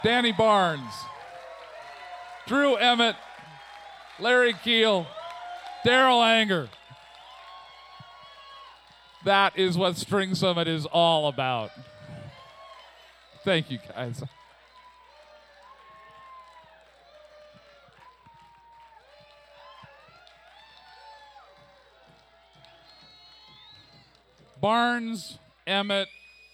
Danny Barnes, Drew Emmett, Larry Keel, Daryl Anger. That is what String Summit is all about. Thank you, guys. Barnes, Emmett,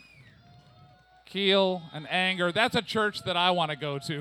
Keel, and Anger. That's a church that I want to go to.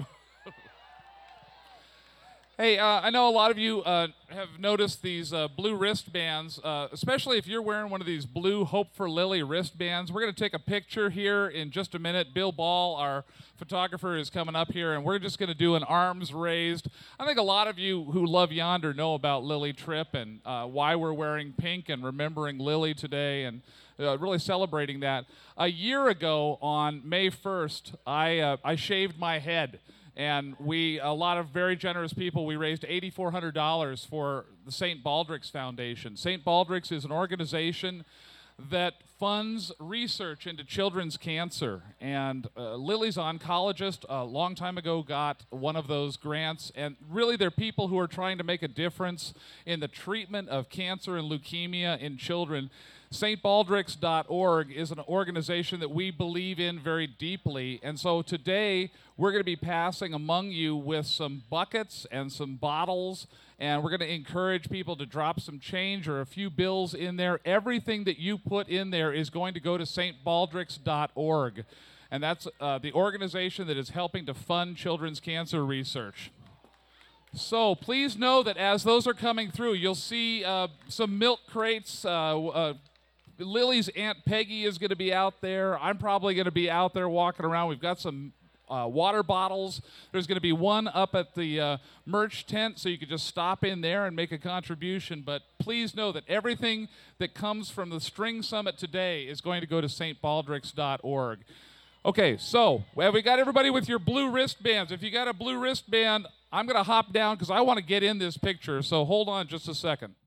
Hey, I know a lot of you have noticed these blue wristbands, especially if you're wearing one of these blue Hope for Lily wristbands. We're going to take a picture here in just a minute. Bill Ball, our photographer, is coming up here, and we're just going to do an arms raised. I think a lot of you who love Yonder know about Lily Tripp and why we're wearing pink and remembering Lily today and really celebrating that. A year ago on May 1st, I shaved my head. And a lot of very generous people, we raised $8,400 for the St. Baldrick's Foundation. St. Baldrick's is an organization that funds research into children's cancer. And Lily's oncologist a long time ago got one of those grants. And really, they're people who are trying to make a difference in the treatment of cancer and leukemia in children. StBaldricks.org is an organization that we believe in very deeply. And so today, we're going to be passing among you with some buckets and some bottles, and we're going to encourage people to drop some change or a few bills in there. Everything that you put in there is going to go to StBaldricks.org, and that's the organization that is helping to fund children's cancer research. So please know that as those are coming through, you'll see some milk crates. Lily's Aunt Peggy is going to be out there. I'm probably going to be out there walking around. We've got some water bottles. There's going to be one up at the merch tent, so you could just stop in there and make a contribution. But please know that everything that comes from the String Summit today is going to go to StBaldricks.org. Okay, so have we got everybody with your blue wristbands? If you got a blue wristband, I'm going to hop down because I want to get in this picture, so hold on just a second.